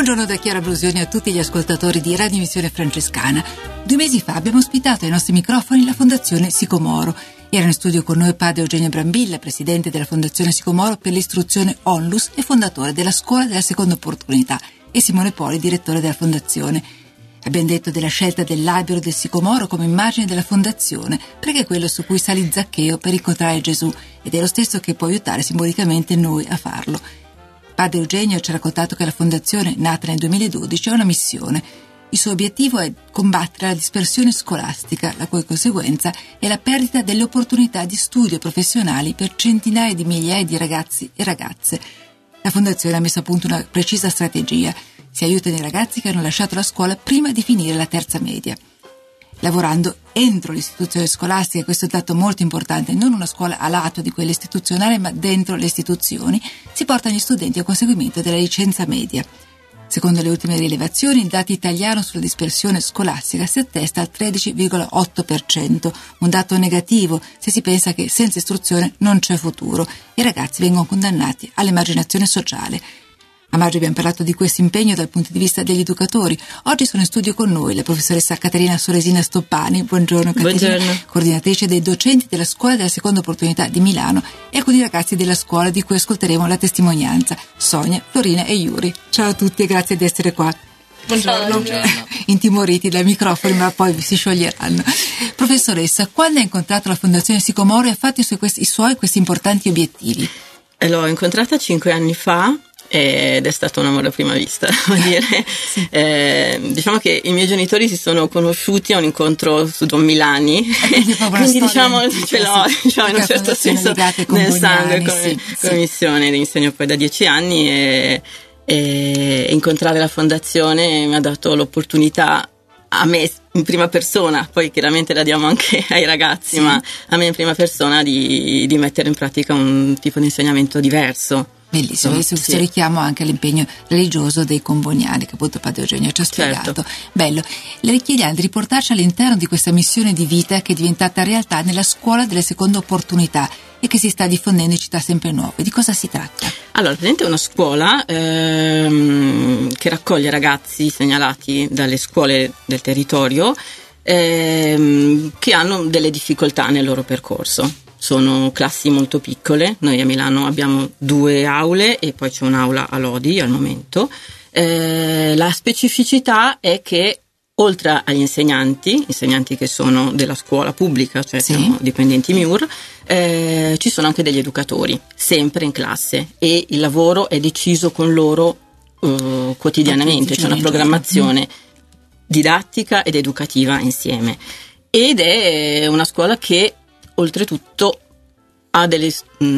Buongiorno da Chiara Blusioni a tutti gli ascoltatori di Radio Missione Francescana. 2 mesi fa abbiamo ospitato ai nostri microfoni la Fondazione Sicomoro. Era in studio con noi padre Eugenio Brambilla, presidente della Fondazione Sicomoro per l'istruzione Onlus e fondatore della Scuola della Seconda Opportunità, e Simone Poli, direttore della Fondazione. Abbiamo detto della scelta dell'albero del Sicomoro come immagine della Fondazione, perché è quello su cui salì Zaccheo per incontrare Gesù, ed è lo stesso che può aiutare simbolicamente noi a farlo. Padre Eugenio ci ha raccontato che la Fondazione, nata nel 2012, ha una missione. Il suo obiettivo è combattere la dispersione scolastica, la cui conseguenza è la perdita delle opportunità di studio professionali per centinaia di migliaia di ragazzi e ragazze. La Fondazione ha messo a punto una precisa strategia. Si aiuta i ragazzi che hanno lasciato la scuola prima di finire la terza media. Lavorando entro l'istituzione scolastica, questo è un dato molto importante, non una scuola a lato di quella istituzionale, ma dentro le istituzioni, si portano gli studenti al conseguimento della licenza media. Secondo le ultime rilevazioni, il dato italiano sulla dispersione scolastica si attesta al 13,8%, un dato negativo se si pensa che senza istruzione non c'è futuro. I ragazzi vengono condannati all'emarginazione sociale. A maggio abbiamo parlato di questo impegno dal punto di vista degli educatori. Oggi sono in studio con noi la professoressa Caterina Soresina Stoppani. Buongiorno Caterina. Buongiorno. Coordinatrice dei docenti della Scuola della Seconda Opportunità di Milano e alcuni ragazzi della scuola di cui ascolteremo la testimonianza, Sonia, Florina e Yuri. Ciao a tutti e grazie di essere qua. Buongiorno. Intimoriti dai microfoni, ma poi si scioglieranno. Professoressa, quando ha incontrato la Fondazione Sicomoro e ha fatto questi importanti obiettivi? L'ho incontrata 5 anni fa. Ed è stato un amore a prima vista, devo dire. Sì. Diciamo che i miei genitori si sono conosciuti a un incontro su Don Milani, quindi diciamo ce l'ho in un certo senso nel sangue come missione. Insegno poi da 10 anni e incontrare la fondazione mi ha dato l'opportunità a me in prima persona, poi chiaramente la diamo anche ai ragazzi, sì. Ma a me in prima persona di mettere in pratica un tipo di insegnamento diverso. Bellissimo, adesso si richiamo anche all'impegno religioso dei comboniani che appunto padre Eugenio ci ha spiegato. Certo. Bello. Le chiediamo di riportarci all'interno di questa missione di vita che è diventata realtà nella Scuola delle Seconde Opportunità e che si sta diffondendo in città sempre nuove. Di cosa si tratta? Allora, praticamente è una scuola che raccoglie ragazzi segnalati dalle scuole del territorio che hanno delle difficoltà nel loro percorso. Sono classi molto piccole, noi a Milano abbiamo 2 aule e poi c'è un'aula a Lodi al momento. La specificità è che oltre agli insegnanti che sono della scuola pubblica, cioè sì. Siamo dipendenti MIUR, ci sono anche degli educatori, sempre in classe, e il lavoro è deciso con loro quotidianamente, c'è una programmazione didattica ed educativa insieme. Ed è una scuola che oltretutto ha delle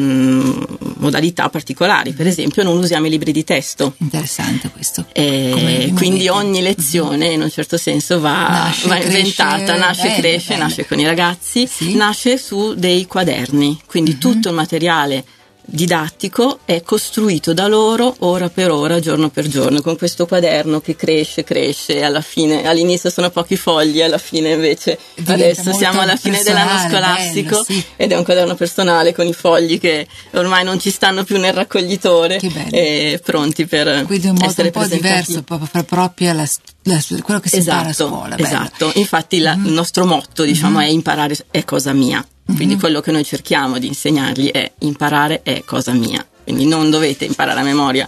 modalità particolari, per esempio non usiamo i libri di testo. Interessante questo. Quindi ogni lezione in un certo senso va inventata, nasce con i ragazzi, sì. Nasce su dei quaderni, quindi tutto il materiale didattico è costruito da loro ora per ora, giorno per giorno, con questo quaderno che cresce alla fine, all'inizio sono pochi fogli, alla fine invece adesso siamo alla fine dell'anno scolastico, bello, sì. Ed è un quaderno personale con i fogli che ormai non ci stanno più nel raccoglitore e pronti per quindi un modo essere un po' diverso proprio quello che si impara a scuola. Esatto, infatti il nostro motto è imparare è cosa mia. Quindi quello che noi cerchiamo di insegnargli è imparare è cosa mia. Quindi non dovete imparare a memoria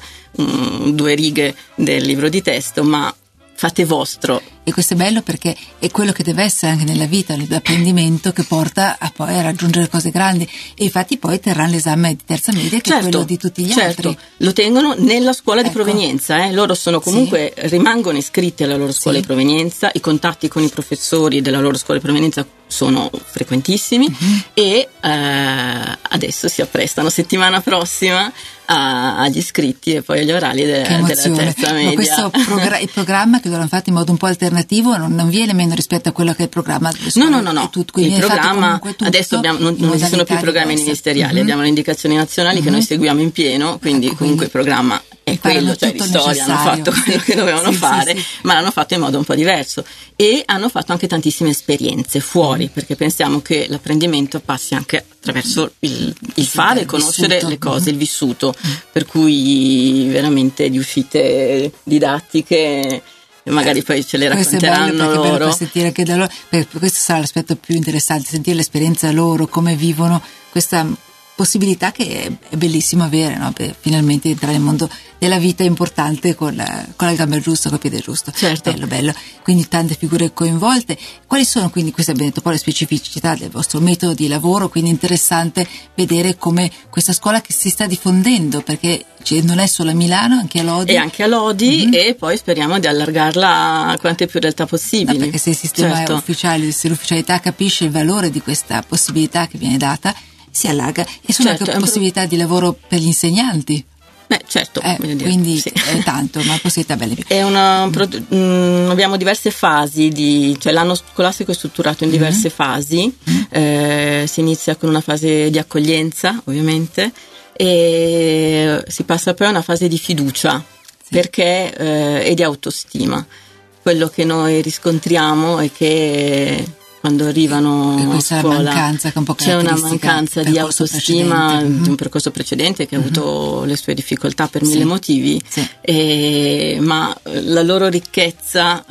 2 righe del libro di testo, ma fate vostro. E questo è bello perché è quello che deve essere anche nella vita, l'apprendimento che porta a poi a raggiungere cose grandi, e infatti poi terranno l'esame di terza media che è quello di tutti gli altri. Lo tengono nella scuola di provenienza, loro sono comunque rimangono iscritti alla loro scuola di provenienza, i contatti con i professori della loro scuola di provenienza sono frequentissimi e adesso si apprestano settimana prossima agli iscritti e poi agli orali della terza media. Ma questo il programma che lo hanno fatto in modo un po' alternativo non viene meno rispetto a quello che è il programma delle scuole. No. Il programma adesso non esistono più programmi ministeriali, abbiamo le indicazioni nazionali che noi seguiamo in pieno, quindi comunque il programma è è quello, cioè di storia, hanno fatto quello che dovevano fare, ma l'hanno fatto in modo un po' diverso e hanno fatto anche tantissime esperienze fuori, perché pensiamo che l'apprendimento passi anche attraverso il fare, il conoscere le cose, il vissuto, per cui veramente di uscite didattiche magari poi ce le racconteranno loro. Sentire anche da loro, perché questo sarà l'aspetto più interessante, sentire l'esperienza loro, come vivono questa possibilità che è bellissimo avere, no? Per finalmente entrare nel mondo della vita importante con la gamba giusta, con il piede giusto. Certo. Bello. Quindi tante figure coinvolte. Quali sono quindi, queste abbiamo detto poi le specificità del vostro metodo di lavoro, quindi interessante vedere come questa scuola che si sta diffondendo, perché non è solo a Milano, anche a Lodi. E anche a Lodi, e poi speriamo di allargarla a quante più realtà possibili. Perché se il sistema è ufficiale, se l'ufficialità capisce il valore di questa possibilità che viene data, si allarga, e sono anche possibilità di lavoro per gli insegnanti. Certo, quindi è tanto, ma possibilità belle. Abbiamo diverse fasi cioè l'anno scolastico è strutturato in diverse fasi. Si inizia con una fase di accoglienza, ovviamente, e si passa poi a una fase di fiducia, perché e di autostima. Quello che noi riscontriamo è che quando arrivano a scuola c'è una mancanza di autostima di un percorso precedente che ha avuto le sue difficoltà per mille motivi, ma la loro ricchezza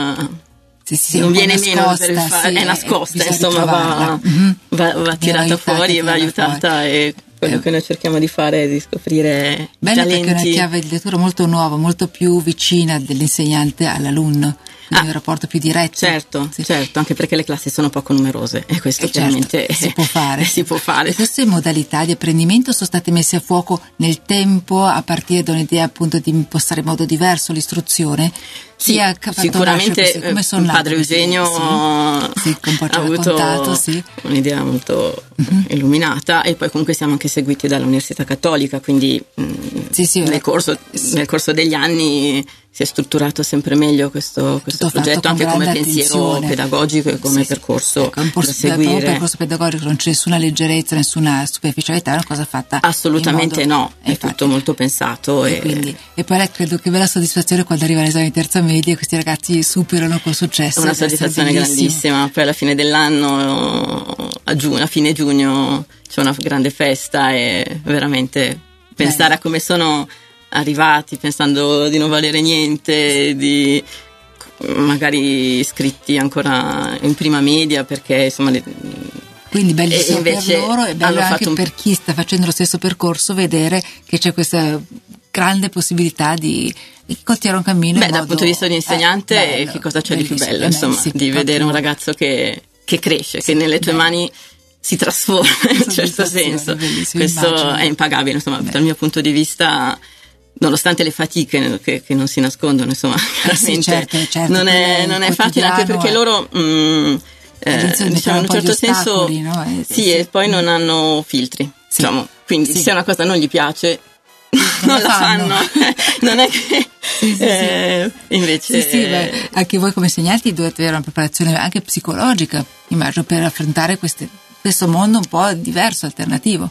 non viene meno è nascosta, insomma va tirata fuori e va aiutata, e quello che noi cerchiamo di fare è di scoprire bello, talenti. Perché è una chiave di lettura molto nuova, molto più vicina dell'insegnante all'alunno, quindi un rapporto più diretto. Certo, anche perché le classi sono poco numerose e questo chiaramente si può fare. Si può fare. Queste modalità di apprendimento sono state messe a fuoco nel tempo a partire da un'idea appunto di impostare in modo diverso l'istruzione. Sì, sicuramente padre Eugenio ha avuto un'idea molto illuminata, e poi comunque siamo anche seguiti dall'Università Cattolica, quindi nel corso degli anni si è strutturato sempre meglio questo progetto, anche come pensiero pedagogico e come percorso da seguire. Un percorso pedagogico, non c'è nessuna leggerezza, nessuna superficialità, è una cosa fatta assolutamente è tutto molto pensato, e poi credo che bella soddisfazione quando arriva l'esame di terza media e questi ragazzi superano con successo. È una soddisfazione grandissima. Poi alla fine dell'anno, a fine giugno, c'è una grande festa, e veramente pensare a come sono arrivati pensando di non valere niente, di magari iscritti ancora in prima media, perché insomma quindi bellissimo per loro, e bello anche per chi sta facendo lo stesso percorso vedere che c'è questa grande possibilità di coltivare un cammino. Dal punto di vista di insegnante, che cosa c'è di più bello, insomma, di vedere un ragazzo che cresce, che nelle tue mani si trasforma in un certo senso. Questo è impagabile, insomma, dal mio punto di vista, nonostante le fatiche che non si nascondono, insomma, chiaramente certo, non è facile, anche perché loro diciamo in un certo senso e poi non hanno filtri, diciamo, quindi se una cosa non gli piace non la fanno. Non è che invece anche voi come insegnanti dovete avere una preparazione anche psicologica, immagino, per affrontare questo mondo un po' diverso, alternativo.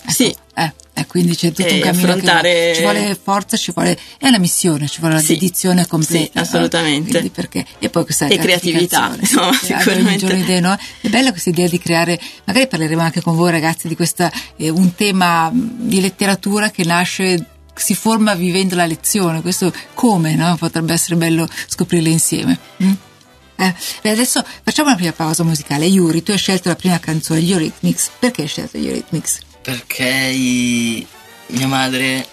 Quindi c'è tutto un cammino che ci vuole forza, è una missione, ci vuole una dedizione completa. Assolutamente. E poi questa creatività, sicuramente. No? È bella questa idea di creare, magari parleremo anche con voi ragazzi di questa un tema di letteratura che nasce, si forma vivendo la lezione. Questo no? Potrebbe essere bello scoprirle insieme. Adesso facciamo una prima pausa musicale. Yuri, tu hai scelto la prima canzone, gli Eurythmics. Perché hai scelto gli Eurythmics? Perché mia madre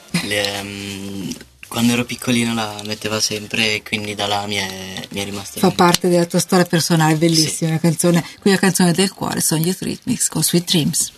quando ero piccolino la metteva sempre, e quindi da là mi è rimasta. Fa parte della tua storia personale, bellissima. Una canzone, qui la canzone del cuore sono gli Eurythmics con Sweet Dreams.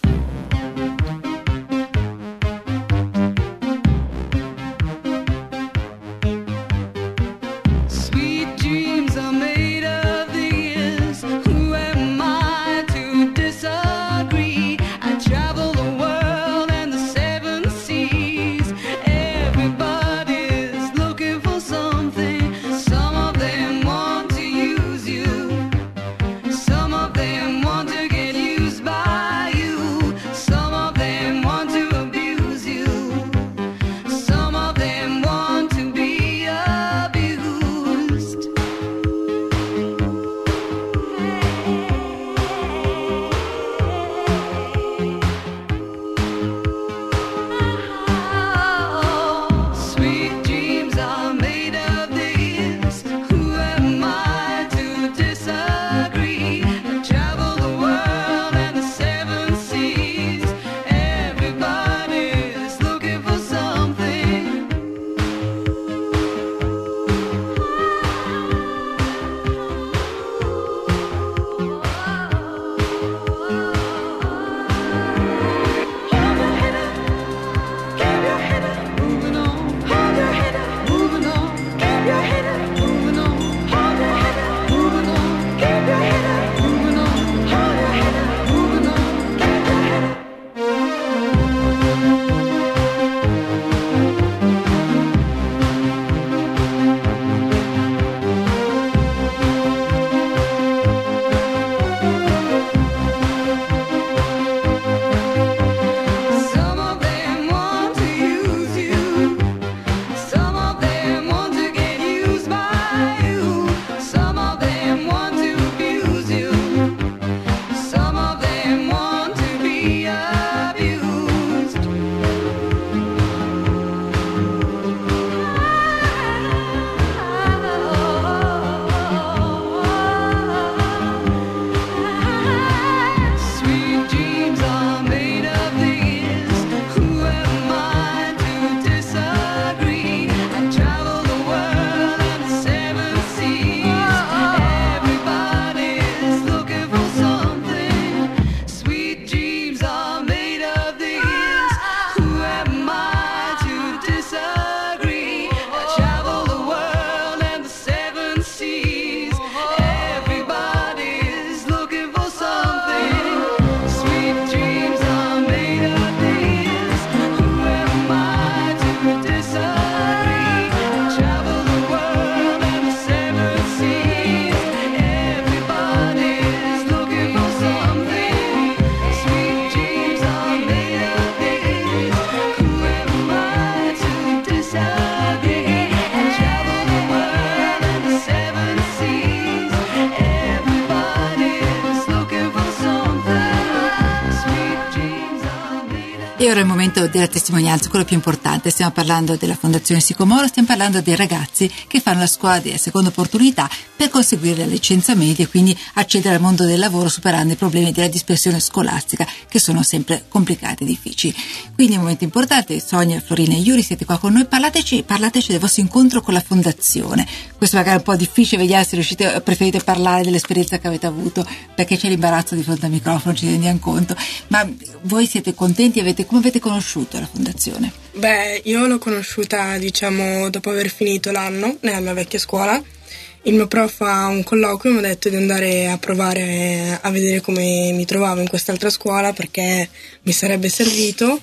E ora è il momento della testimonianza, quello più importante. Stiamo parlando della Fondazione Sicomoro, stiamo parlando dei ragazzi che fanno la scuola della seconda opportunità per conseguire la licenza media e quindi accedere al mondo del lavoro superando i problemi della dispersione scolastica che sono sempre complicati e difficili. Quindi è un momento importante. Sonia, Florina e Yuri siete qua con noi, parlateci del vostro incontro con la Fondazione. Questo magari è un po' difficile, vediamo se preferite parlare dell'esperienza che avete avuto, perché c'è l'imbarazzo di fronte al microfono, ci rendiamo conto, ma voi siete contenti? Come avete conosciuto la Fondazione? Beh, io l'ho conosciuta, dopo aver finito l'anno nella mia vecchia scuola. Il mio prof a un colloquio mi ha detto di andare a provare a vedere come mi trovavo in quest'altra scuola perché mi sarebbe servito,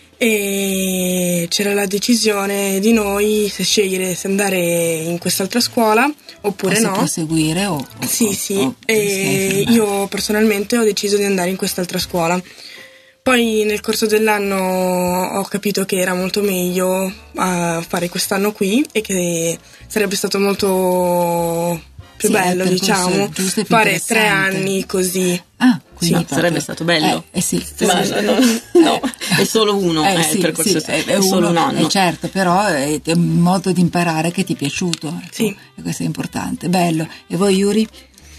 e c'era la decisione di noi se scegliere se andare in quest'altra scuola oppure no. Proseguire Sì. E io personalmente ho deciso di andare in quest'altra scuola. Poi nel corso dell'anno ho capito che era molto meglio fare quest'anno qui e che sarebbe stato molto più bello, fare 3 anni così. Quindi sarebbe stato bello. Sì. No, è solo uno, il percorso è solo un anno. Certo, però è un modo di imparare che ti è piaciuto. Ecco. Sì. E questo è importante, bello. E voi, Yuri?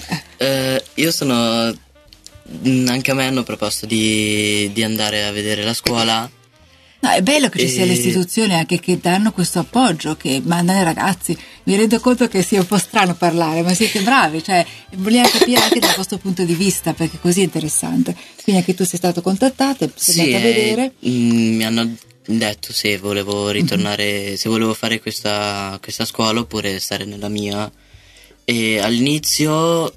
Io sono... Anche a me hanno proposto di andare a vedere la scuola. No, è bello che ci sia le istituzioni anche che danno questo appoggio, che mandano i ragazzi. Mi rendo conto che sia un po' strano parlare, ma siete bravi, vogliamo capire anche dal vostro punto di vista, perché così è interessante. Quindi anche tu sei stato contattato, sei andato a vedere. Mi hanno detto se volevo ritornare, se volevo fare questa scuola oppure stare nella mia. E all'inizio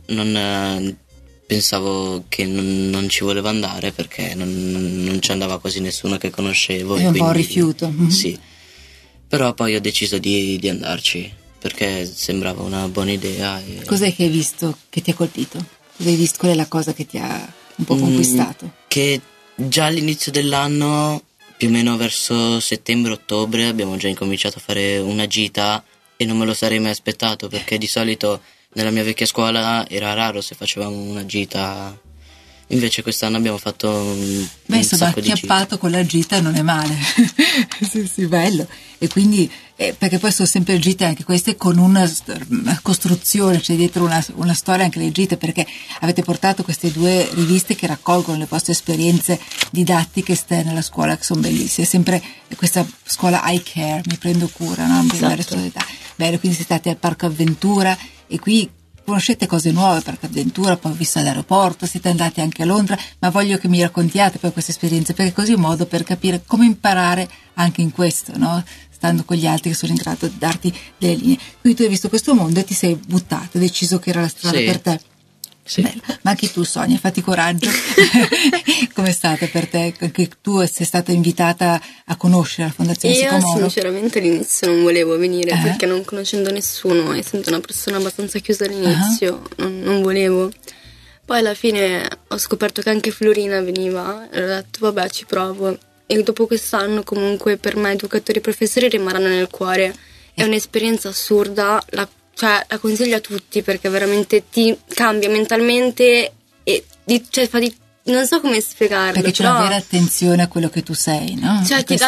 pensavo che non ci volevo andare perché non ci andava quasi nessuno che conoscevo. È un po' un rifiuto. Sì, però poi ho deciso di andarci perché sembrava una buona idea. Cos'è che hai visto che ti ha colpito? Cosa hai visto? Qual è la cosa che ti ha un po' conquistato? Che già all'inizio dell'anno, più o meno verso settembre-ottobre, abbiamo già incominciato a fare una gita e non me lo sarei mai aspettato perché di solito nella mia vecchia scuola era raro se facevamo una gita, invece quest'anno abbiamo fatto un sacco di gite. Acchiappato con la gita non è male. sì, bello. E quindi, perché poi sono sempre gite anche queste con una costruzione, c'è dietro una storia anche le gite, perché avete portato queste 2 riviste che raccolgono le vostre esperienze didattiche esterne alla scuola, che sono bellissime. È sempre questa scuola I Care, mi prendo cura, no? Esatto. Bello, quindi siete stati al Parco Avventura e qui conoscete cose nuove, Parco Avventura, poi ho visto all'aeroporto, siete andati anche a Londra, ma voglio che mi raccontiate poi queste esperienze, perché così è un modo per capire come imparare anche in questo, no? Stando con gli altri che sono in grado di darti delle linee. Quindi tu hai visto questo mondo e ti sei buttato, hai deciso che era la strada per te. Sì. Bello. Ma anche tu, Sonia, fatti coraggio. Com'è stata per te? Che tu sei stata invitata a conoscere la Fondazione Sicomoro? Io sinceramente all'inizio non volevo venire perché non conoscendo nessuno, essendo una persona abbastanza chiusa all'inizio, non volevo. Poi alla fine ho scoperto che anche Florina veniva e ho detto vabbè, ci provo. E dopo quest'anno comunque per me educatori e professori rimarranno nel cuore. È un'esperienza assurda, la consiglio a tutti perché veramente ti cambia mentalmente e non so come spiegarlo. Perché c'è una vera attenzione a quello che tu sei, no?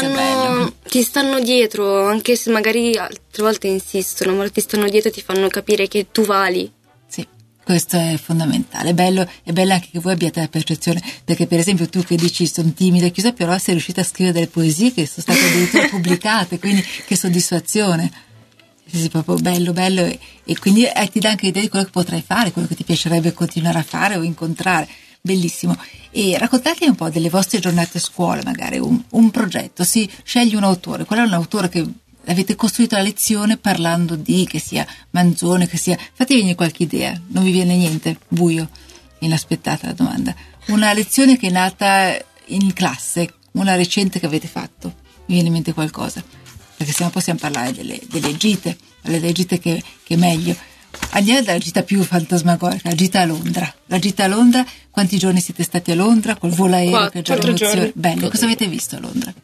Ti stanno dietro, anche se magari altre volte insistono, ma ti stanno dietro e ti fanno capire che tu vali. Sì, questo è fondamentale. È bello anche che voi abbiate la percezione, perché per esempio tu che dici sono timida e chiusa, però sei riuscita a scrivere delle poesie che sono state addirittura pubblicate, quindi che soddisfazione. Sì, proprio bello e quindi ti dà anche idea di quello che potrai fare, quello che ti piacerebbe continuare a fare o incontrare. Bellissimo. E raccontatemi un po' delle vostre giornate a scuola, magari un progetto, scegli un autore. Qual è un autore che avete costruito la lezione parlando di, che sia Manzoni, che sia... Fate venire qualche idea, non vi viene niente? Buio, inaspettata la domanda. Una lezione che è nata in classe, una recente che avete fatto, mi viene in mente qualcosa? Perché sennò possiamo parlare delle gite che è meglio. Andiamo dalla gita più fantasmagorica, la gita a Londra. La gita a Londra, quanti giorni siete stati a Londra col volo aereo? 4 giorni. Bello, cosa avete visto a Londra?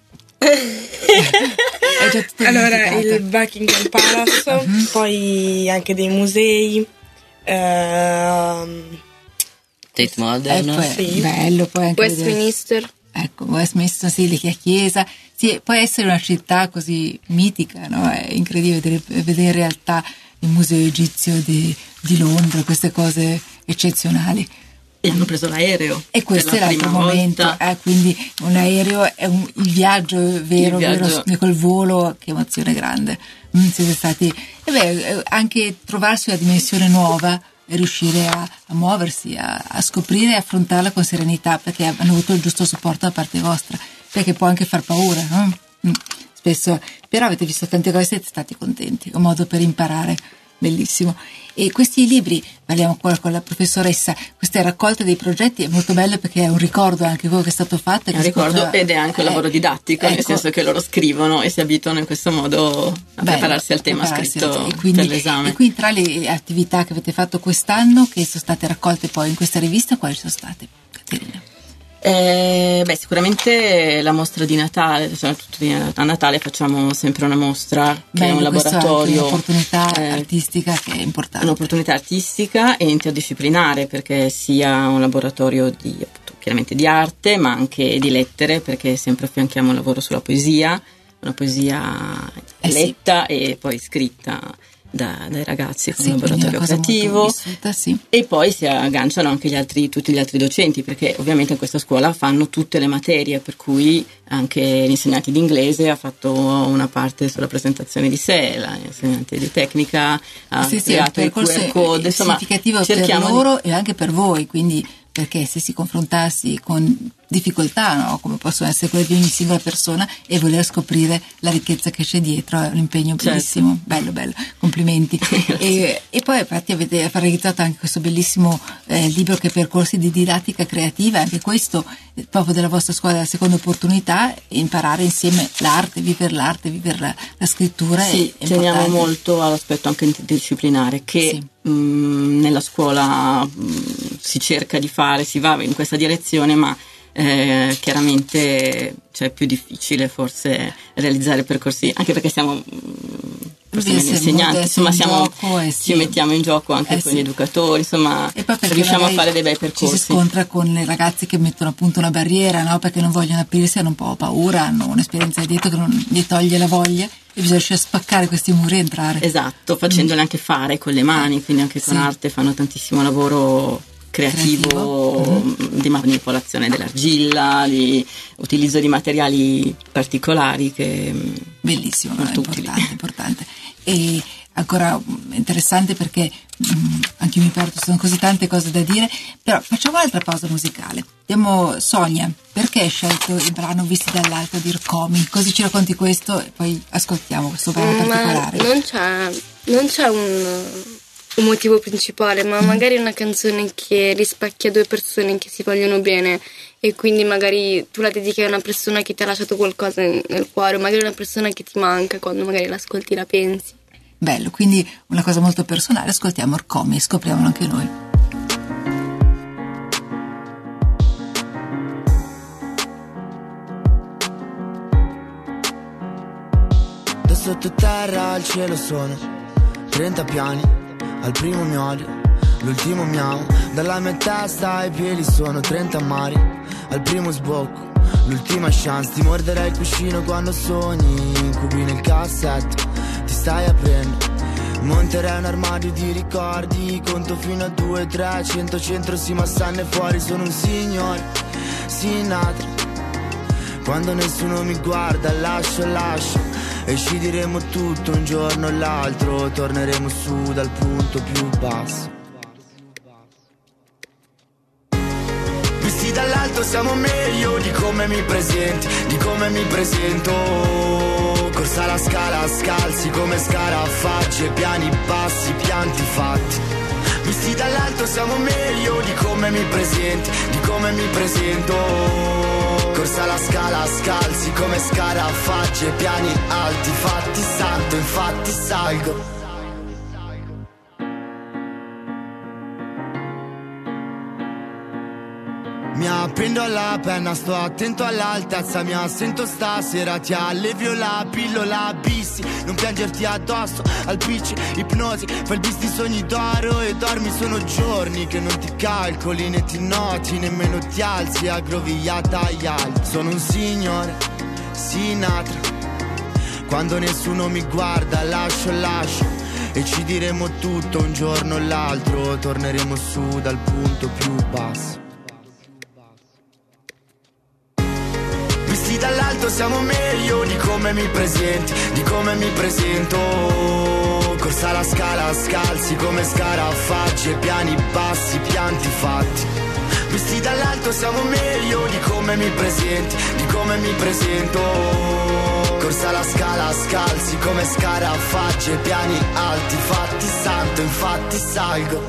Allora, il Buckingham Palace, poi anche dei musei, Tate Modern, poi, sì. Bello, poi anche Westminster. Ecco, Westminster sì, che chiesa, sì, può essere una città così mitica, no? È incredibile vedere in realtà il museo egizio di Londra, queste cose eccezionali. E hanno preso l'aereo. E questo è l'altro momento, quindi un aereo è il viaggio vero, col volo, che emozione grande. Siete stati, anche trovarsi una dimensione nuova e riuscire a muoversi, a scoprire e affrontarla con serenità, perché hanno avuto il giusto supporto da parte vostra, perché può anche far paura, no? Spesso, però avete visto tante cose e siete stati contenti, un modo per imparare, bellissimo. E questi libri, parliamo qua con la professoressa, queste raccolte dei progetti è molto bello, perché è un ricordo anche quello che è stato fatto. È un ricordo ed è anche un lavoro didattico, ecco, nel senso che loro scrivono e si abituano in questo modo a prepararsi al tema scritto per l'esame. E quindi tra le attività che avete fatto quest'anno, che sono state raccolte poi in questa rivista, quali sono state, Caterina? Sicuramente la mostra di Natale, a Natale facciamo sempre una mostra che è un laboratorio, un'opportunità artistica che è importante, un'opportunità artistica e interdisciplinare, perché sia un laboratorio chiaramente di arte ma anche di lettere, perché sempre affianchiamo un lavoro sulla poesia, una poesia letta e poi scritta dai ragazzi con un laboratorio creativo vissuta, e poi si agganciano anche tutti gli altri docenti, perché ovviamente in questa scuola fanno tutte le materie, per cui anche l'insegnante di inglese ha fatto una parte sulla presentazione di sé, l'insegnante di tecnica ha creato il QR code, insomma significativo per loro e anche per voi, quindi perché se si confrontassi con difficoltà, no? Come possono essere quelle di ogni singola persona, e voler scoprire la ricchezza che c'è dietro, è un impegno bellissimo, bello, complimenti. e poi infatti avete realizzato anche questo bellissimo libro che è Percorsi di didattica creativa, anche questo proprio della vostra scuola, della seconda opportunità, imparare insieme l'arte, vivere la scrittura. Sì, teniamo molto all'aspetto anche interdisciplinare che nella scuola si cerca di fare, si va in questa direzione, ma chiaramente è più difficile forse realizzare percorsi, anche perché siamo insegnanti, insomma ci mettiamo in gioco anche con gli educatori, insomma riusciamo a fare dei bei percorsi. Ci si scontra con le ragazze che mettono appunto una barriera, no? Perché non vogliono aprirsi, hanno un po' paura, hanno un'esperienza dietro che non gli toglie la voglia, e bisogna riuscire a spaccare questi muri e entrare. Esatto, facendole anche fare con le mani, quindi anche con arte fanno tantissimo lavoro creativo. Di manipolazione dell'argilla, di utilizzo di materiali particolari che bellissimo, importante. E ancora interessante, perché anche io mi perdo, sono così tante cose da dire, però facciamo un'altra pausa musicale. Abbiamo Sonia, perché hai scelto il brano Visti dall'alto di Rcomi? Così ci racconti questo e poi ascoltiamo questo brano particolare. Non c'è un motivo principale, ma magari una canzone che rispecchia due persone che si vogliono bene, e quindi magari tu la dedichi a una persona che ti ha lasciato qualcosa nel cuore, magari una persona che ti manca, quando magari l'ascolti la pensi. Bello, quindi una cosa molto personale. Ascoltiamo Rcomi e scopriamolo anche noi. Da sottoterra al cielo sono 30 piani. Al primo mi odio, l'ultimo mi amo. Dalla mia testa ai piedi sono 30 mari. Al primo sbocco, l'ultima chance. Ti morderai il cuscino quando sogni, incubi nel cassetto, ti stai aprendo. Monterai un armadio di ricordi, conto fino a 2, 3, 100 centro sì, ma stanne fuori. Sono un signore, Sinatra. Quando nessuno mi guarda lascio e ci diremo tutto un giorno o l'altro, torneremo su dal punto più basso. Visti dall'alto siamo meglio di come mi presenti, di come mi presento. Corsa la scala, scalzi come scarafaggi e piani bassi, pianti fatti. Visti dall'alto siamo meglio di come mi presenti, di come mi presento. Corsa la scala, scalzi come scarafaggi e piani alti, fatti salto, infatti salgo. Mi appendo alla penna, sto attento all'altezza, mi assento stasera, ti allevio la pillola bissi, non piangerti addosso, al PC, ipnosi, fai il bis di sogni d'oro e dormi, sono giorni che non ti calcoli né ti noti, nemmeno ti alzi aggrovigliata agli altri. Sono un signore, Sinatra, quando nessuno mi guarda lascio e ci diremo tutto un giorno o l'altro, torneremo su dal punto più basso. Visti dall'alto siamo meglio di come mi presenti, di come mi presento. Corsa la scala, scalzi come scarafaggi e piani bassi, pianti fatti. Visti dall'alto siamo meglio di come mi presenti, di come mi presento. Corsa la scala, scalzi come scarafaggi e piani alti, fatti santo, infatti salgo.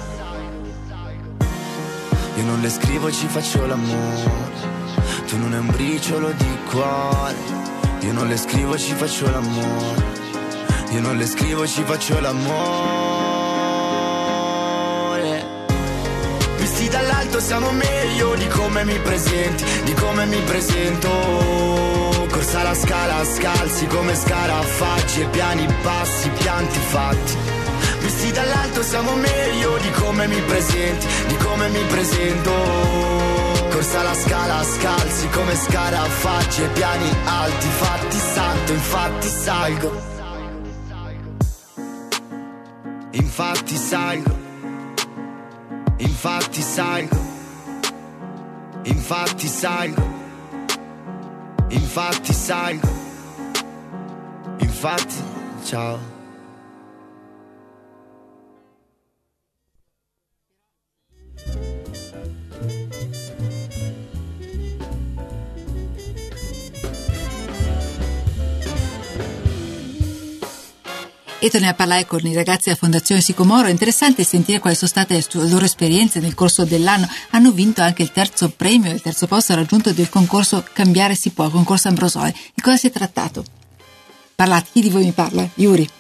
Io non le scrivo, ci faccio l'amore. Tu non hai un briciolo di cuore. Io non le scrivo, ci faccio l'amore. Io non le scrivo, ci faccio l'amore. Visti dall'alto siamo meglio di come mi presenti, di come mi presento. Corsa la scala, scalzi come scarafaggi e piani bassi, pianti fatti. Visti dall'alto siamo meglio di come mi presenti, di come mi presento. Corsa la scala, scalzi come scarafaggi e piani alti, fatti santo, infatti salgo. Infatti salgo. Infatti salgo. Infatti salgo. Infatti salgo. Infatti, ciao. E torniamo a parlare con i ragazzi della Fondazione Sicomoro. È interessante sentire quali sono state le loro esperienze nel corso dell'anno. Hanno vinto anche il terzo premio, il terzo posto raggiunto del concorso Cambiare si può, concorso Ambrosoli. Di cosa si è trattato? Parlate, chi di voi mi parla? Yuri?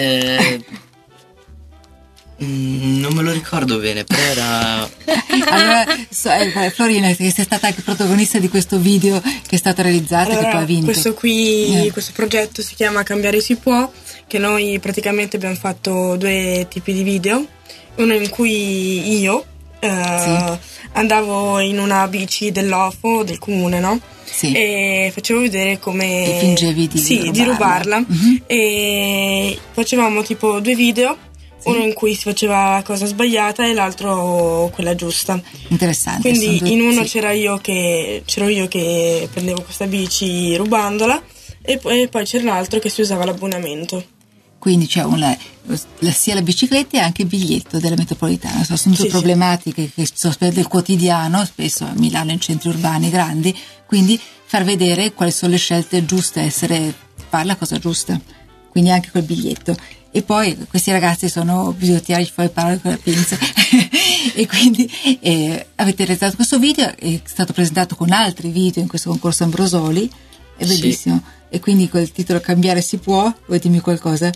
Non me lo ricordo bene, però era... Allora, Florina, che sei stata anche protagonista di questo video che è stato realizzato, allora, che poi ha vinto. Questo progetto si chiama Cambiare si può, che noi praticamente abbiamo fatto 2 tipi di video. Uno in cui io andavo in una bici dell'OFO del comune, no? Sì. E facevo vedere come... E fingevi di rubarla. Uh-huh. E facevamo tipo 2 video. Sì. Uno in cui si faceva la cosa sbagliata e l'altro quella giusta. Interessante. Quindi in uno c'ero io che prendevo questa bici rubandola e poi c'era l'altro che si usava l'abbonamento. Quindi c'è sia la bicicletta e anche il biglietto della metropolitana. Sono due problematiche che sono del quotidiano, spesso a Milano in centri urbani grandi, quindi far vedere quali sono le scelte giuste, fare la cosa giusta, quindi anche col biglietto. E poi questi ragazzi bisogna tirargli fuori le parole con la pinza e quindi avete realizzato questo video, è stato presentato con altri video in questo concorso Ambrosoli, è bellissimo. Sì. E quindi col titolo Cambiare si può, vuoi dirmi qualcosa?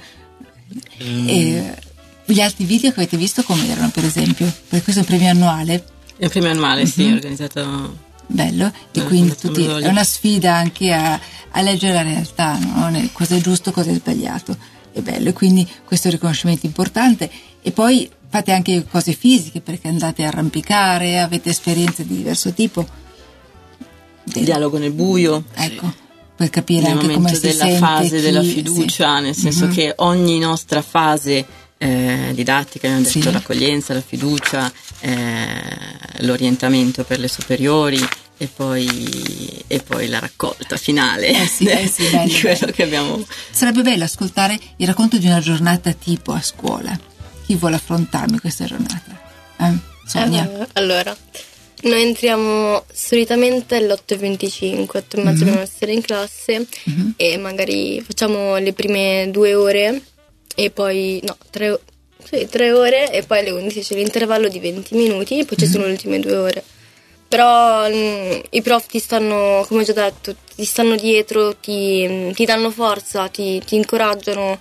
Gli altri video che avete visto come erano, per esempio? Perché questo è un premio annuale. È un premio annuale, sì, organizzato. Bello, e quindi è una sfida anche a leggere la realtà, no? Cosa è giusto, cosa è sbagliato. È bello, e quindi questo è un riconoscimento importante. E poi fate anche cose fisiche, perché andate a arrampicare, avete esperienze di diverso tipo. Dialogo nel buio, ecco, per capire nel anche come si sente della fase della fiducia, nel senso che ogni nostra fase didattica, abbiamo detto l'accoglienza, la fiducia, l'orientamento per le superiori e poi la raccolta finale bello, di quello che abbiamo. Sarebbe bello ascoltare il racconto di una giornata tipo a scuola. Chi vuole affrontarmi questa giornata? Sonia? Allora, noi entriamo solitamente alle 8:25, 8:30 dobbiamo essere in classe e magari facciamo le prime 2 ore e poi 3 ore e poi alle 11 c'è l'intervallo di 20 minuti e poi ci sono le ultime 2 ore. Però i prof ti stanno, come ho già detto, ti stanno dietro, ti danno forza, ti incoraggiano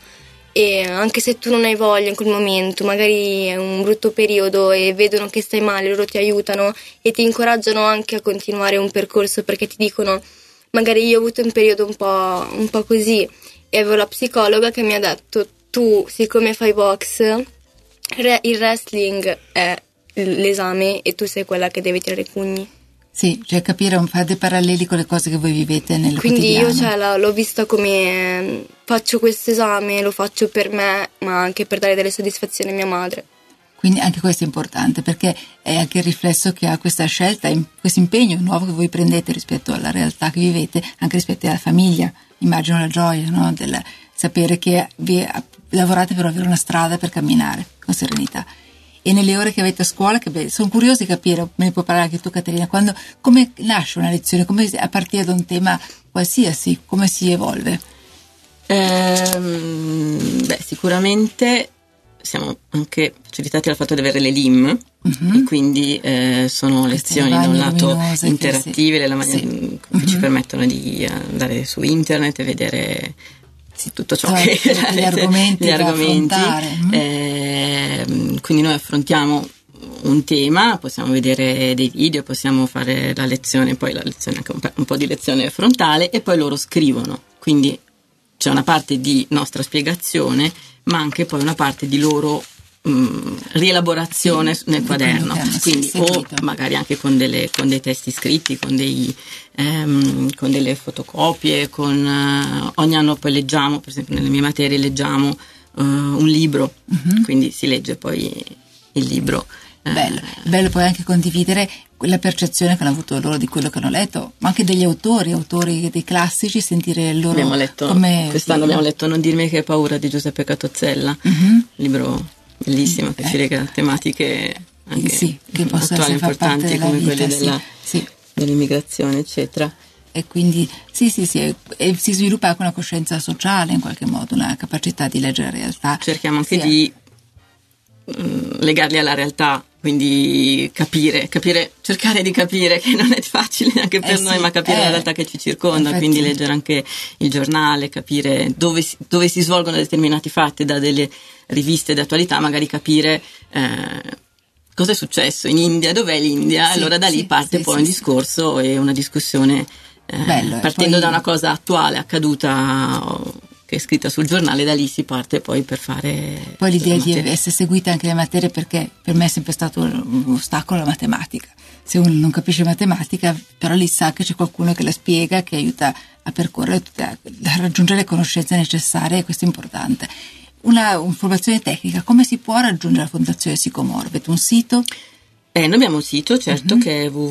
e anche se tu non hai voglia in quel momento, magari è un brutto periodo e vedono che stai male, loro ti aiutano e ti incoraggiano anche a continuare un percorso, perché ti dicono, magari io ho avuto un periodo un po' così e avevo la psicologa che mi ha detto: tu, siccome fai box, il wrestling è l'esame e tu sei quella che deve tirare i pugni. Sì, cioè capire, fare dei paralleli con le cose che voi vivete nel quotidiano. Quindi io l'ho vista come faccio questo esame, lo faccio per me, ma anche per dare delle soddisfazioni a mia madre. Quindi anche questo è importante, perché è anche il riflesso che ha questa scelta, questo impegno nuovo che voi prendete rispetto alla realtà che vivete, anche rispetto alla famiglia. Immagino la gioia, no? Del sapere che lavorate per avere una strada per camminare con serenità. E nelle ore che avete a scuola, sono curiosa di capire, me ne puoi parlare anche tu Caterina, come nasce una lezione, come a partire da un tema qualsiasi, come si evolve? Sicuramente siamo anche facilitati dal fatto di avere le LIM, e quindi sono lezioni da un lato interattive, che ci permettono di andare su internet e vedere tutto ciò che gli argomenti quindi noi affrontiamo un tema, possiamo vedere dei video, possiamo fare la lezione, poi la lezione anche un po' di lezione frontale, e poi loro scrivono, quindi c'è una parte di nostra spiegazione ma anche poi una parte di loro rielaborazione nel quaderno, quindi o magari anche con dei testi scritti, con delle fotocopie, ogni anno poi leggiamo, per esempio nelle mie materie leggiamo un libro, quindi si legge poi il libro. Bello poi anche condividere quella percezione che hanno avuto loro di quello che hanno letto, ma anche degli autori dei classici, sentire loro. Quest'anno abbiamo letto Non dirmi che hai paura di Giuseppe Catozzella, libro bellissimo che ci lega tematiche anche che possono attuali, importanti come quelle dell'immigrazione, eccetera. E quindi e si sviluppa anche una coscienza sociale in qualche modo, una capacità di leggere la realtà. Cerchiamo anche di legarli alla realtà, quindi cercare di capire che non è facile neanche per noi, ma capire la realtà che ci circonda, infatti. Quindi leggere anche il giornale, capire dove si svolgono determinati fatti, da delle riviste d'attualità, magari capire cosa è successo in India, dov'è l'India, allora da lì parte poi un discorso e una discussione partendo da una cosa attuale, accaduta, che è scritta sul giornale, da lì si parte poi per fare. Poi l'idea di essere seguite anche le materie, perché per me è sempre stato un ostacolo la matematica. Se uno non capisce matematica, però lì sa che c'è qualcuno che la spiega, che aiuta a percorrere, a raggiungere le conoscenze necessarie, e questo è importante. Una formazione tecnica, come si può raggiungere la Fondazione Sicomoro? Avete un sito? Noi abbiamo un sito, certo, che è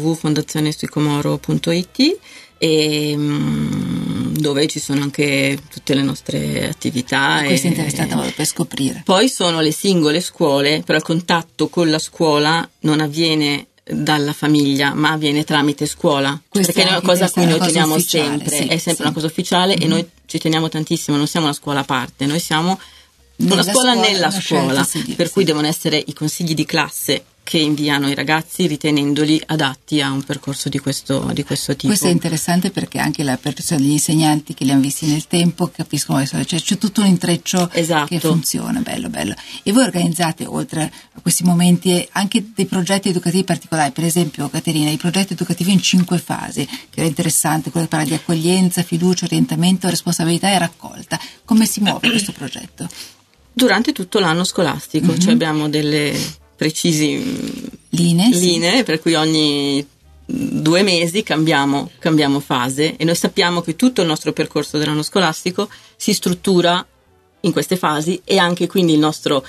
www.fondazionesicomoro.it, e dove ci sono anche tutte le nostre attività. Questo è interessante per scoprire. Poi sono le singole scuole, però il contatto con la scuola non avviene dalla famiglia, ma avviene tramite scuola, perché è una cosa a cui noi teniamo sempre, è sempre una cosa ufficiale, e noi ci teniamo tantissimo, non siamo una scuola a parte, noi siamo una scuola nella scuola, per cui devono essere i consigli di classe che inviano i ragazzi ritenendoli adatti a un percorso di questo tipo. Questo è interessante, perché anche la percezione degli insegnanti che li hanno visti nel tempo capiscono, cioè c'è tutto un intreccio che funziona, bello. E voi organizzate, oltre a questi momenti, anche dei progetti educativi particolari, per esempio Caterina, i progetti educativi in 5 fasi, che era interessante, quello che parla di accoglienza, fiducia, orientamento, responsabilità e raccolta. Come si muove questo progetto? Durante tutto l'anno scolastico, cioè abbiamo delle precisi linee per cui ogni 2 mesi cambiamo fase, e noi sappiamo che tutto il nostro percorso dell'anno scolastico si struttura in queste fasi, e anche quindi il nostro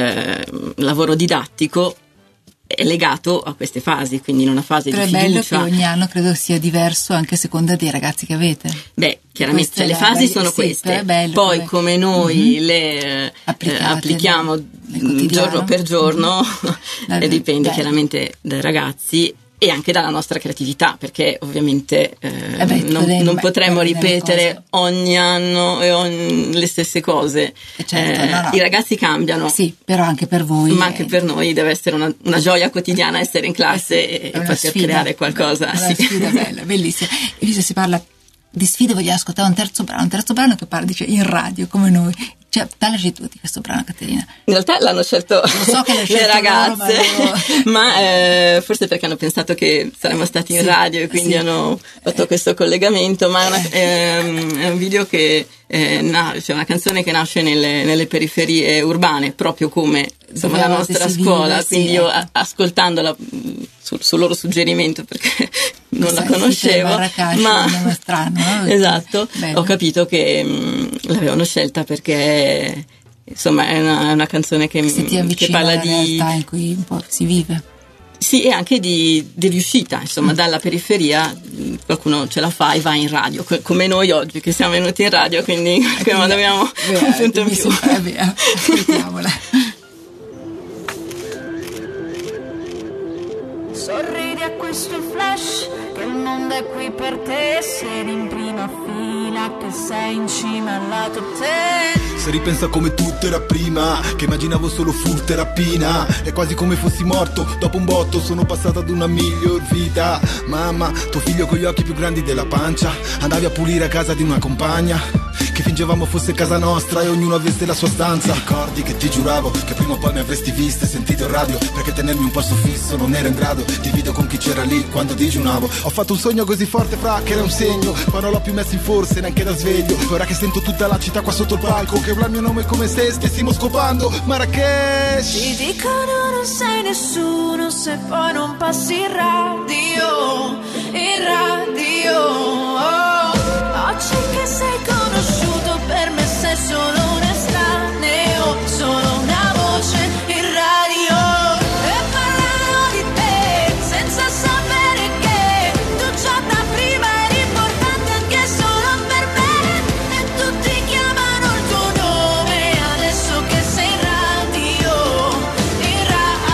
lavoro didattico è legato a queste fasi, quindi in una fase però di fiducia. Però è bello che ogni anno credo sia diverso anche a seconda dei ragazzi che avete. Chiaramente le fasi sono queste, poi come noi le applichiamo giorno per giorno e dipende chiaramente dai ragazzi e anche dalla nostra creatività, perché ovviamente non potremmo ripetere ogni anno le stesse cose. I ragazzi cambiano, sì, però anche per voi, ma anche per noi deve essere una gioia quotidiana essere in classe e poter creare qualcosa. Una sfida bella, bellissima. E visto si parla di sfide, vogliamo ascoltare un terzo brano che parla, dice, in radio come noi, Cioè, dalle tu di questo brano, Caterina? In realtà l'hanno scelto, so che le ragazze, ma forse perché hanno pensato che saremmo stati in radio e quindi hanno fatto questo collegamento, ma è un video che cioè una canzone che nasce nelle periferie urbane, proprio come insomma la nostra scuola, vive, quindi io ascoltandola sul loro suggerimento, perché non la conoscevo, ma strano, no? Esatto, ho capito che l'avevano scelta perché insomma è una canzone che parla di realtà in cui un po' si vive. Sì, e anche di riuscita, insomma, dalla periferia qualcuno ce la fa e va in radio, come noi oggi che siamo venuti in radio, quindi in qualche modo abbiamo un punto in più. Ascoltiamola. Sorridi a questo flash, che il mondo è qui per te, siedi in prima fila, che sei in cima alla top 10. Se ripensa come tutto era prima, che immaginavo solo furto e rapina, è quasi come fossi morto, dopo un botto sono passato ad una miglior vita. Mamma, tuo figlio con gli occhi più grandi della pancia, andavi a pulire a casa di una compagna, che fingevamo fosse casa nostra e ognuno avesse la sua stanza. Ti ricordi che ti giuravo che prima o poi mi avresti visto e sentito in radio, perché tenermi un posto fisso non ero in grado, divido con chi c'era lì quando digiunavo. Ho fatto un sogno così forte fra che era un segno, poi non l'ho più messo in forse neanche da sveglio. Ora che sento tutta la città qua sotto il palco, che urla il mio nome come se stessimo scopando Marrakesh. Ti dicono non sei nessuno se poi non passi in radio, in radio. Oggi che sei conosciuto per me sei solo un estraneo, solo una voce in radio. E parlano di te senza sapere che tu già da prima eri importante anche solo per me, e tutti chiamano il tuo nome adesso che sei in radio, in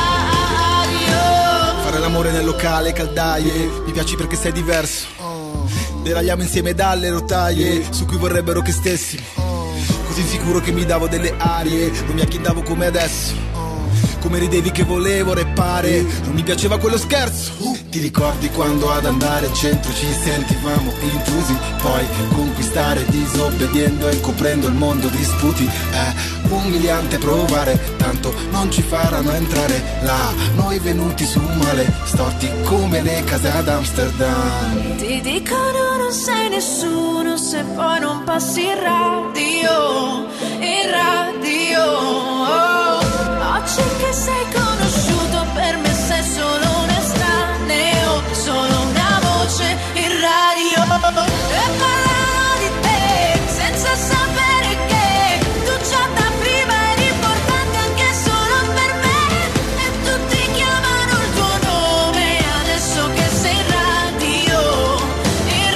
radio. Fare l'amore nel locale, caldaie, mi piaci perché sei diverso. Deragliamo insieme dalle rotaie su cui vorrebbero che stessimo, così sicuro che mi davo delle arie, non mi acchittavo come adesso, come ridevi che volevo repare, non mi piaceva quello scherzo. Ti ricordi quando ad andare al centro ci sentivamo intrusi, poi conquistare disobbediendo e coprendo il mondo di sputi. È umiliante provare, tanto non ci faranno entrare là, noi venuti su male, storti come le case ad Amsterdam. Ti dicono non sei nessuno se poi non passi in radio, in radio. Oggi che sei conosciuto per me sei solo un estraneo, solo una voce in radio. E parlano di te senza sapere che tu già da prima eri importante anche solo per me, e tutti chiamano il tuo nome adesso che sei in radio, in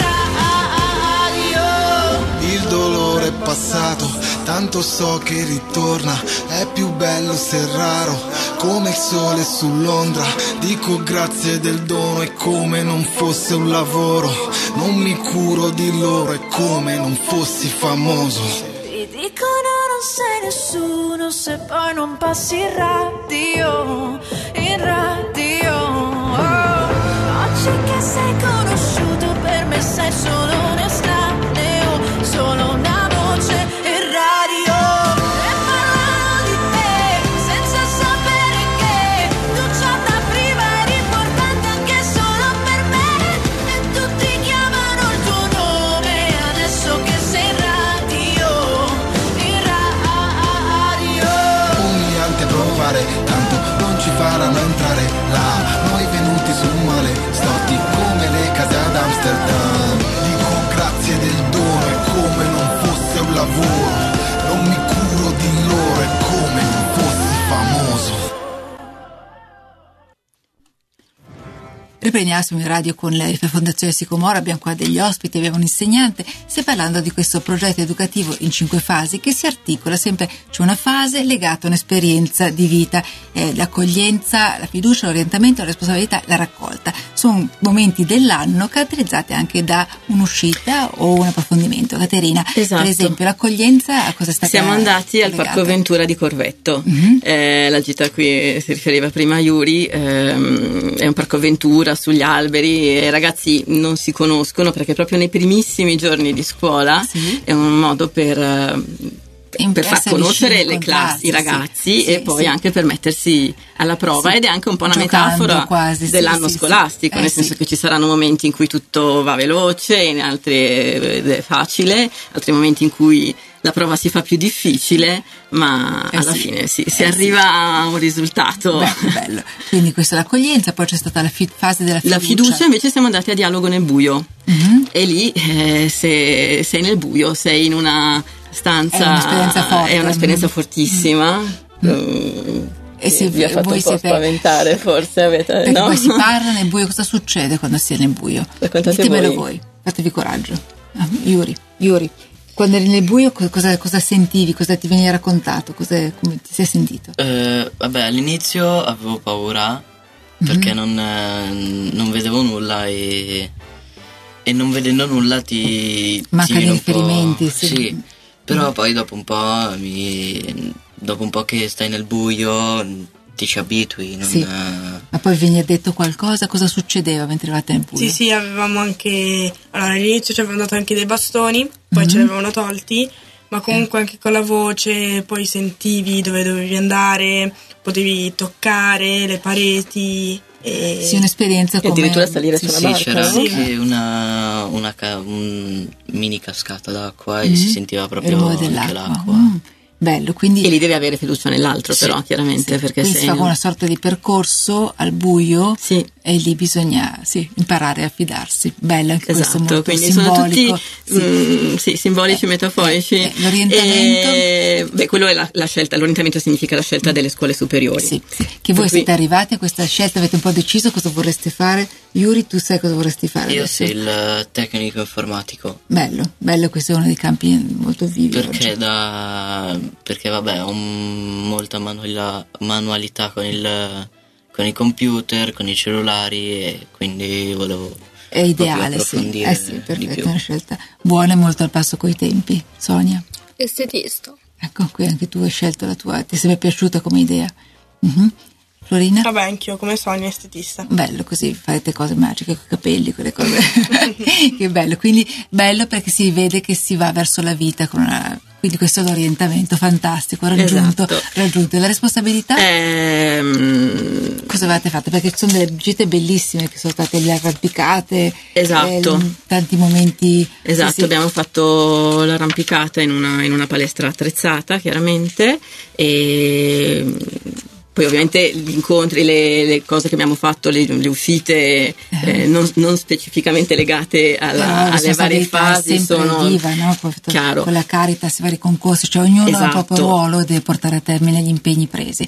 radio. Il dolore è passato, tanto so che ritorna, è più bello se raro, come il sole su Londra. Dico grazie del dono, è come non fosse un lavoro, non mi curo di loro, è come non fossi famoso. Ti dicono non sei nessuno se poi non passi in radio, in radio. Oggi che sei conosciuto per me sei solo un estraneo, solo una voce in radio. E parlano di te senza sapere che tu già da prima eri importante anche solo per me, e tutti chiamano il tuo nome adesso che sei in radio, in radio. Umiliante provare, tanto non ci faranno entrare là, noi venuti sul male, storti come le case ad Amsterdam. Dico grazie del dono, è come non fosse un lavoro, non mi curo di loro, è come non fossi famoso. Riprendiamo in radio con la Fondazione Sicomoro, abbiamo qua degli ospiti, abbiamo un insegnante, stai parlando di questo progetto educativo in 5 fasi che si articola sempre, c'è una fase legata a un'esperienza di vita, l'accoglienza, la fiducia, l'orientamento, la responsabilità, la raccolta. Sono momenti dell'anno caratterizzati anche da un'uscita o un approfondimento. Caterina, esatto. Per esempio l'accoglienza a cosa sta Siamo andati al Parco Ventura di Corvetto, la gita a cui si riferiva prima Yuri, è un Parco Ventura sugli alberi, e i ragazzi non si conoscono perché proprio nei primissimi giorni di scuola è un modo per per far conoscere le classi, i ragazzi, e poi anche per mettersi alla prova, ed è anche un po' una metafora dell'anno scolastico, nel senso che ci saranno momenti in cui tutto va veloce, in altri è facile, altri momenti in cui la prova si fa più difficile, ma alla fine si arriva a un risultato. Bello. Quindi questa è l'accoglienza, poi c'è stata la fase della fiducia. La fiducia invece siamo andati a dialogo nel buio, e lì se sei nel buio, sei in una stanza, è un'esperienza forte, è un'esperienza fortissima. E vi ha fatto un po' spaventare, forse avete, perché poi si parla nel buio. Cosa succede quando si è nel buio? Ditemelo voi, fatevi coraggio. Yuri, quando eri nel buio cosa sentivi, cosa ti veniva raccontato, come ti sei sentito? Vabbè, all'inizio avevo paura perché non vedevo nulla, e non vedendo nulla ti mancano i riferimenti, sì. Però poi dopo un po' che stai nel buio ti ci abitui. Ma poi viene detto qualcosa? Cosa succedeva mentre eravate nel buio? Sì, avevamo anche, allora all'inizio ci avevano dato anche dei bastoni, poi ce li avevano tolti, ma comunque anche con la voce poi sentivi dove dovevi andare, potevi toccare le pareti. Sì, un'esperienza come... addirittura salire su una barca. C'era anche una mini cascata d'acqua, e si sentiva proprio anche l'acqua. Bello, quindi... E lì devi avere fiducia nell'altro, però, chiaramente, perché quindi si fa una sorta di percorso al buio, e lì bisogna imparare a fidarsi. Bello anche questo, molto quindi simbolico. Sono tutti simbolici, metaforici. L'orientamento? Quello è la scelta. L'orientamento significa la scelta delle scuole superiori. Che voi siete arrivati a questa scelta, avete un po' deciso cosa vorreste fare. Yuri, tu sai cosa vorresti fare? Io sì, il tecnico informatico. Bello, questo è uno dei campi molto vivi. Perché vabbè, ho molta manualità con i computer, con i cellulari, e quindi volevo è ideale, approfondire perfetto, è una scelta buona e molto al passo coi tempi. Sonia? Estetista. Ecco, qui anche tu hai scelto la tua, ti è sempre piaciuta come idea. Florina? Vabbè, anch'io come Sonia, estetista. Bello, così farete cose magiche con i capelli, quelle cose. Che bello, quindi bello perché si vede che si va verso la vita quindi questo è l'orientamento fantastico, raggiunto. La responsabilità? Cosa avete fatto? Perché ci sono delle gite bellissime che sono state le arrampicate. Tanti momenti. Abbiamo fatto l'arrampicata in una palestra attrezzata, chiaramente, e poi ovviamente gli incontri, le cose che abbiamo fatto, le uscite non specificamente legate alle varie fasi, sono viva, no? Chiaro. Con la Caritas, i vari concorsi, cioè ognuno ha il proprio ruolo e deve portare a termine gli impegni presi.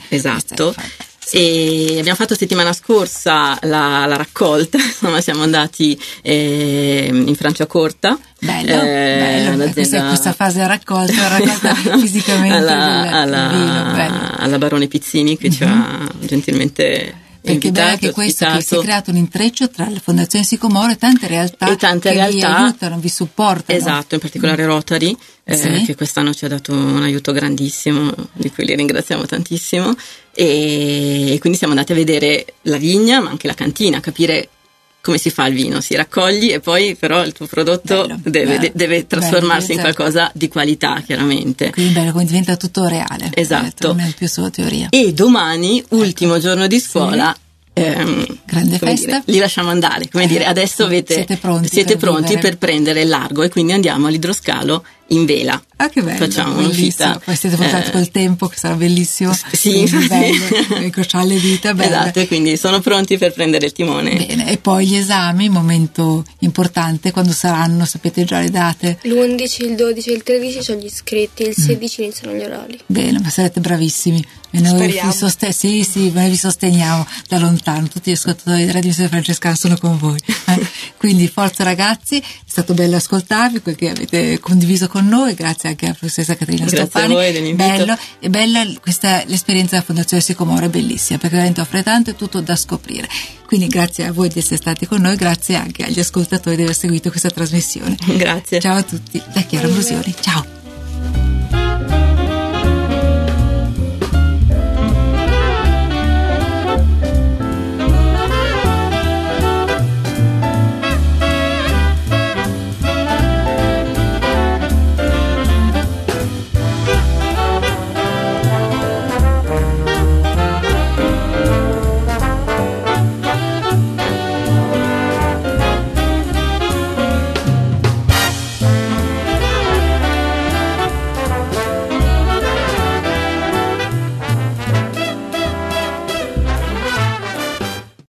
E abbiamo fatto settimana scorsa la raccolta, insomma siamo andati in Franciacorta. Bello, questa fase della raccolta fisicamente alla Barone Pizzini, che ci ha gentilmente invitato, anche questo, che si è creato un intreccio tra la Fondazione Sicomoro e tante realtà vi aiutano, vi supportano. In particolare Rotary, che quest'anno ci ha dato un aiuto grandissimo, di cui li ringraziamo tantissimo, e quindi siamo andati a vedere la vigna, ma anche la cantina, capire come si fa il vino, si raccogli e poi però il tuo prodotto deve trasformarsi in qualcosa di qualità, chiaramente. Quindi bello, quindi diventa tutto reale. Non è più solo teoria. E domani, ultimo giorno di scuola, grande festa, li lasciamo andare, adesso siete pronti per prendere il largo, e quindi andiamo all'idroscalo in vela. Che bello, facciamo un'uscita. Poi siete portati col tempo, che sarà bellissimo. Bello, incrociare le dita. Bello. E quindi sono pronti per prendere il timone. Bene, e poi gli esami, momento importante, quando saranno, sapete già le date? L'11, il 12 e il 13 sono gli iscritti, il 16 iniziano gli orali. Bene, ma sarete bravissimi. E noi vi sosteniamo da lontano, tutti gli ascoltatori di Radio Missione Francescana sono con voi. Quindi forza ragazzi, è stato bello ascoltarvi, quel che avete condiviso con noi, grazie anche alla professoressa Caterina Stoppani. Grazie a voi dell'invito. Bella l'esperienza della Fondazione Sicomoro, è bellissima perché veramente offre tanto e tutto da scoprire. Quindi grazie a voi di essere stati con noi, grazie anche agli ascoltatori di aver seguito questa trasmissione. Grazie. Ciao a tutti, da Chiara Ambrosioni. Ciao.